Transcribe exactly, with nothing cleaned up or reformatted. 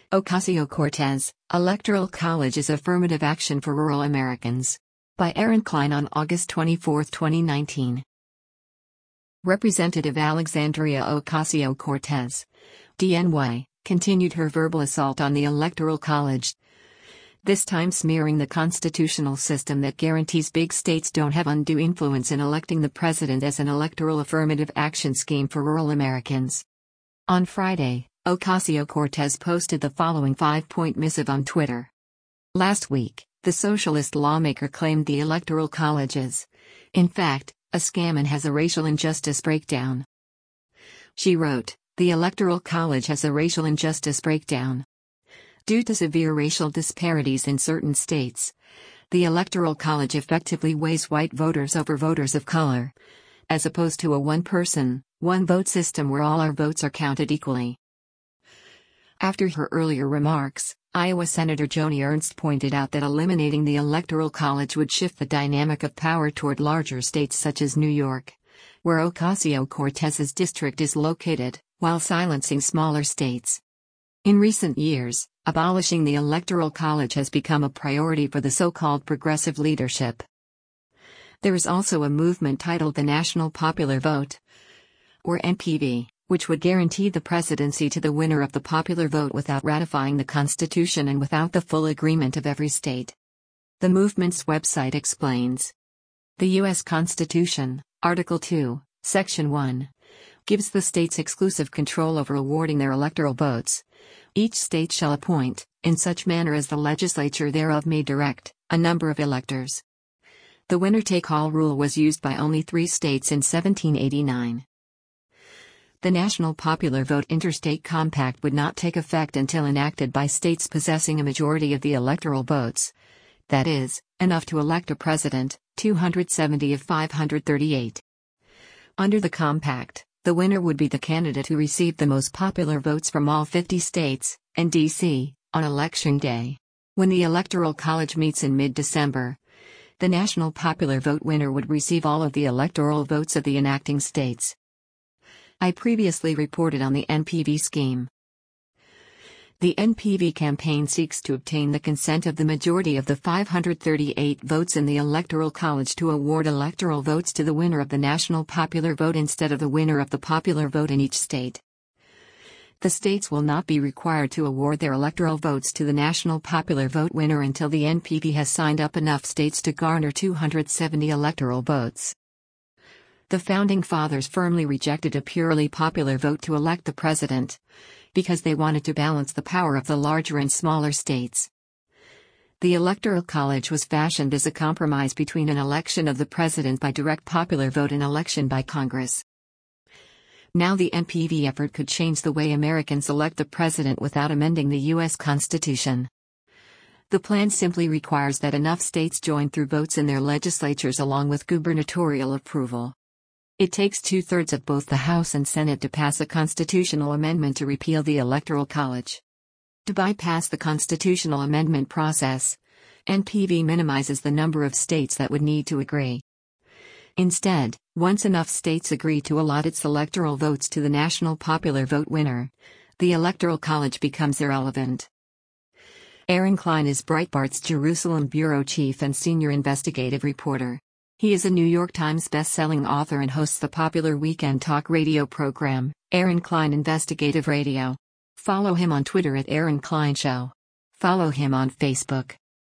Ocasio-Cortez, Electoral College is affirmative action for rural Americans. By Aaron Klein on August twenty-fourth, twenty nineteen. Representative Alexandria Ocasio-Cortez, D N Y, continued her verbal assault on the Electoral College, this time smearing the constitutional system that guarantees big states don't have undue influence in electing the president as an electoral affirmative action scheme for rural Americans. On Friday, Ocasio-Cortez posted the following five-point missive on Twitter. Last week, the socialist lawmaker claimed the Electoral College is, in fact, a scam and has a racial injustice breakdown. She wrote, "The Electoral College has a racial injustice breakdown. Due to severe racial disparities in certain states, the Electoral College effectively weighs white voters over voters of color, as opposed to a one-person, one-vote system where all our votes are counted equally." After her earlier remarks, Iowa Senator Joni Ernst pointed out that eliminating the Electoral College would shift the dynamic of power toward larger states such as New York, where Ocasio-Cortez's district is located, while silencing smaller states. In recent years, abolishing the Electoral College has become a priority for the so-called progressive leadership. There is also a movement titled the National Popular Vote, or N P V, which would guarantee the presidency to the winner of the popular vote without ratifying the Constitution and without the full agreement of every state. The movement's website explains. The U S Constitution, Article two, Section one, gives the states exclusive control over awarding their electoral votes. Each state shall appoint, in such manner as the legislature thereof may direct, a number of electors. The winner-take-all rule was used by only three states in seventeen eighty-nine. The National Popular Vote Interstate Compact would not take effect until enacted by states possessing a majority of the electoral votes. That is, enough to elect a president, two hundred seventy of five hundred thirty-eight. Under the compact, the winner would be the candidate who received the most popular votes from all fifty states, and D C, on Election Day. When the Electoral College meets in mid-December, the National Popular Vote winner would receive all of the electoral votes of the enacting states. I previously reported on the N P V scheme. The N P V campaign seeks to obtain the consent of the majority of the five hundred thirty-eight votes in the Electoral College to award electoral votes to the winner of the National Popular Vote instead of the winner of the popular vote in each state. The states will not be required to award their electoral votes to the National Popular Vote winner until the N P V has signed up enough states to garner two hundred seventy electoral votes. The Founding Fathers firmly rejected a purely popular vote to elect the president, because they wanted to balance the power of the larger and smaller states. The Electoral College was fashioned as a compromise between an election of the president by direct popular vote and election by Congress. Now the N P V effort could change the way Americans elect the president without amending the U S Constitution. The plan simply requires that enough states join through votes in their legislatures along with gubernatorial approval. It takes two-thirds of both the House and Senate to pass a constitutional amendment to repeal the Electoral College. To bypass the constitutional amendment process, N P V minimizes the number of states that would need to agree. Instead, once enough states agree to allot its electoral votes to the National Popular Vote winner, the Electoral College becomes irrelevant. Aaron Klein is Breitbart's Jerusalem bureau chief and senior investigative reporter. He is a New York Times best-selling author and hosts the popular weekend talk radio program, Aaron Klein Investigative Radio. Follow him on Twitter at Aaron Klein Show. Follow him on Facebook.